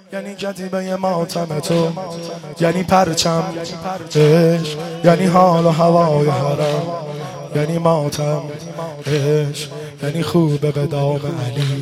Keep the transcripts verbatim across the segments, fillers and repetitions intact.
یعنی کتیبه ماتم تو، یعنی پرچم عشق، یعنی حال و هوای حرم، یعنی ماتم عشق، یعنی خوبه به دام علی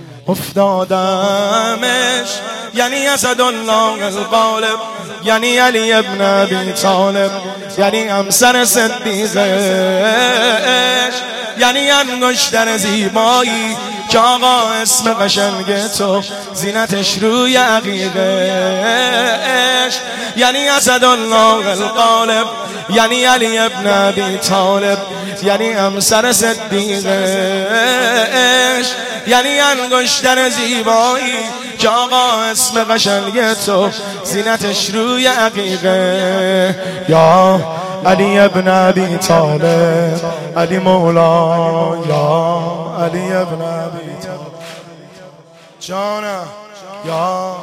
افتادمش، یعنی اسدالله الغالب، یعنی علی ابن ابی طالب، یعنی همسر صدیق عشق، یعنی انگشتر زیبایی که آقا اسم قشنگ تو زینتش روی عقیقه عشق، یعنی اسدالله الغالب، یعنی علی ابن ابی طالب، یعنی همسر صدیق عشق، یعنی انگشتر زیبایی که آقا اسم قشنگ تو زینتش روی عقیقه. یا علی ابن ابی طالب، علی مولا، یا علی ابن ابی طالب جانم، یا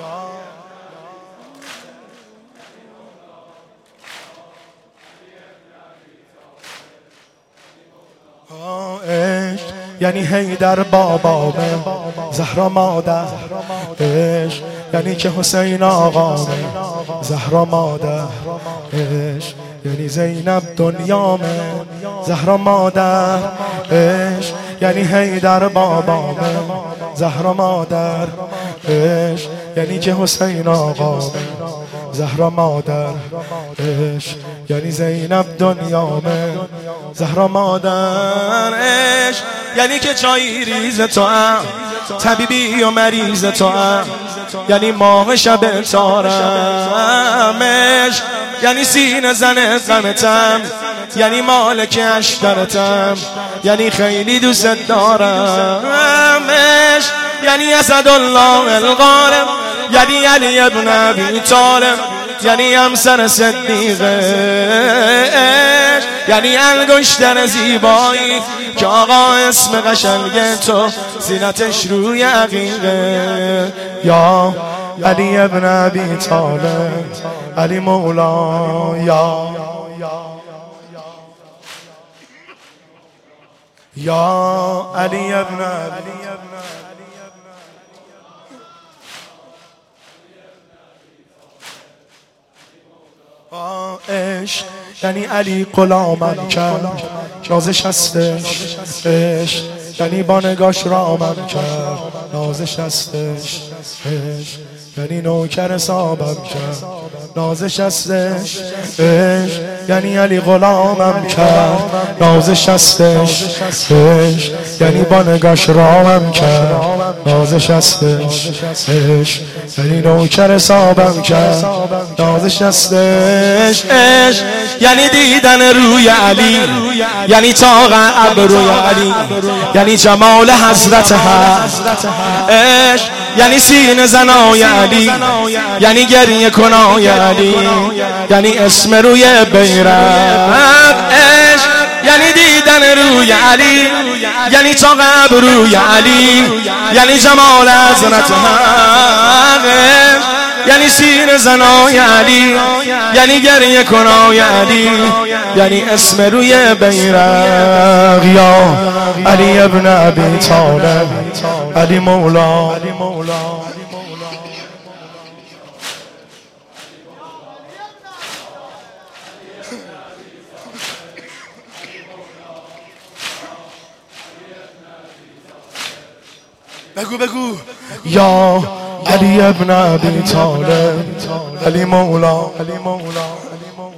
عشق، یعنی حیدر بابا زهرا مادر عشق، یعنی که حسین آقا زهرا مادر عشق، یعنی زینب دنیا زهرا مادر عشق، یعنی حیدر بابا زهرا مادر عشق، یعنی که حسین آقا زهرا مادر عشق، یعنی زینب دنیا زهرا مادر عشق، یعنی که چای ریز تو هم طبیبی و مریض تو هم، یعنی ماه شب تارم عشق، یعنی سینه زن غمتم، یعنی مالک اشترتم، یعنی خیلی دوست دارم عشق، یعنی اسدالله الغالب، یعنی علی ابن ابی طالب، یعنی همسر صدیق عشق، یعنی انگشتر زیبایی که آقا اسم قشنگ تو زینتش روی عقیقه. یا علی ابن ابی طالب، علی مولا، یا یا علی ابن ابی عشق، یعنی علی غلامم کرد نازش هستش عشق، یعنی با نگاش رامم کرد نازش هستش عشق، یعنی نوکر صابم کرد نازش هستش عشق، یعنی علی غلامم کرد نازش هستش عشق، یعنی با نگاش رامم کرد نازش هستش عشق، یعنی نوکر صابم کرد نازش هستش عشق، یعنی دیدن روی علی، یعنی طاق ابروی علی، یعنی جمال حضرت هست عشق، یعنی سینه زنای علی، یعنی گریه کنای علی، یعنی اسم روی بیرق عشق، یعنی دیدن روی علی، یعنی طاق ابروی علی، یعنی جمال حضرت حق، یعنی سینه زنای علی، یعنی گریه کنای علی، یعنی اسم روی بیرق. یا علی ابن ابی طالب، علی مولا، بگو بگو. یا علی ابن ابی طالب، علی مولا، علی مولا.